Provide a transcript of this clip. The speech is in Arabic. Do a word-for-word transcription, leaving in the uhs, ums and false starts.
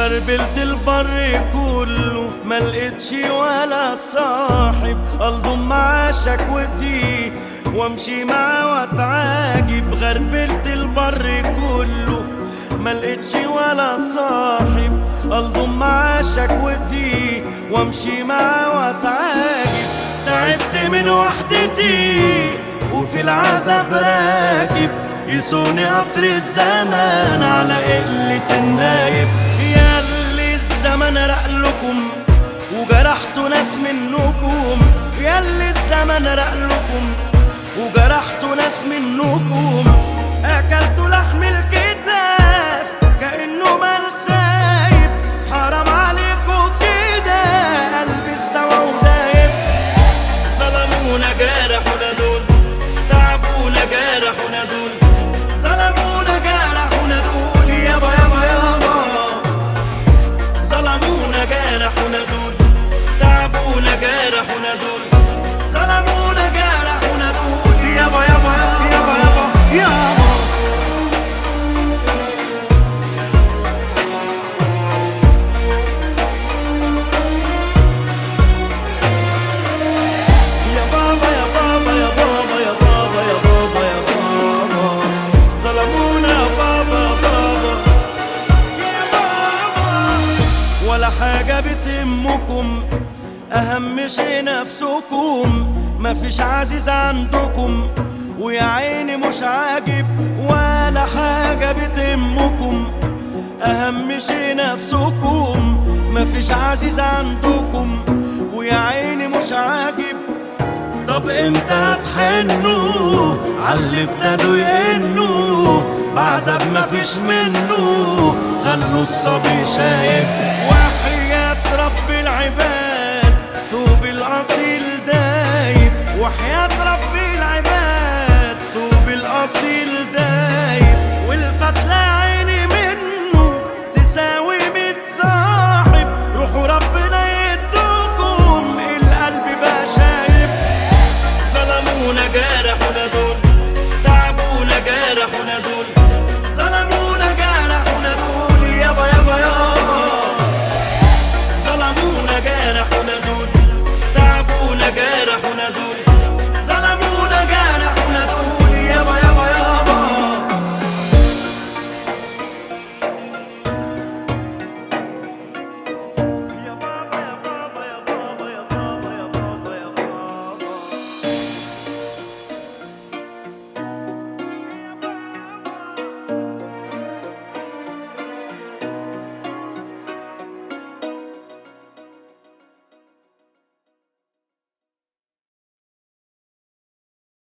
غربلت البر كله ملقتش ولا صاحب الضم مع شكوتي وامشي معاه واتعاجب. غربلت البر كله ملقتش ولا صاحب الضم مع شكوتي وامشي معاه واتعاجب. تعبت من وحدتي وفي العذاب راكب يسوني قطر الزمان على قلة النايب. ياللي الزمن رقلكم وجرحتوا ناس منكم، ياللي الزمن رقلكم وجرحتوا ناس منكم. اكلتوا لحم الكتاف كأنه مال سايب، حرام عليكم كده قلبي استوى ودايب. ظلمونا جرحونا دول، تعبونا جرحونا دول، ظلمونا جرحونا دول يابا يابا يابا. ظلمونا جرحونا دول، تعبونا جرحونا دول، ظلمونا جرحونا دول يابا يابا يابا يابا يابا. يا بابا يا بابا يا بابا يا بابا يا بابا يا بابا، ظلمونا يا بابا يا بابا يا بابا. ولا حاجة بتهمكم، أهم شي نفسكم، مفيش عزيز عندكم ويا عيني مش عاجب. ولا حاجة بتهمكم، أهم شي نفسكم، مفيش عزيز عندكم ويا عيني مش عاجب. طب امتى هتحنوا عاللي ابتدوا يئنوا بعذاب مفيش منه، خلوا الصبي شايب. وحياة رب العباد توب الأصيل دايب، وحياة رب العباد توب الأصيل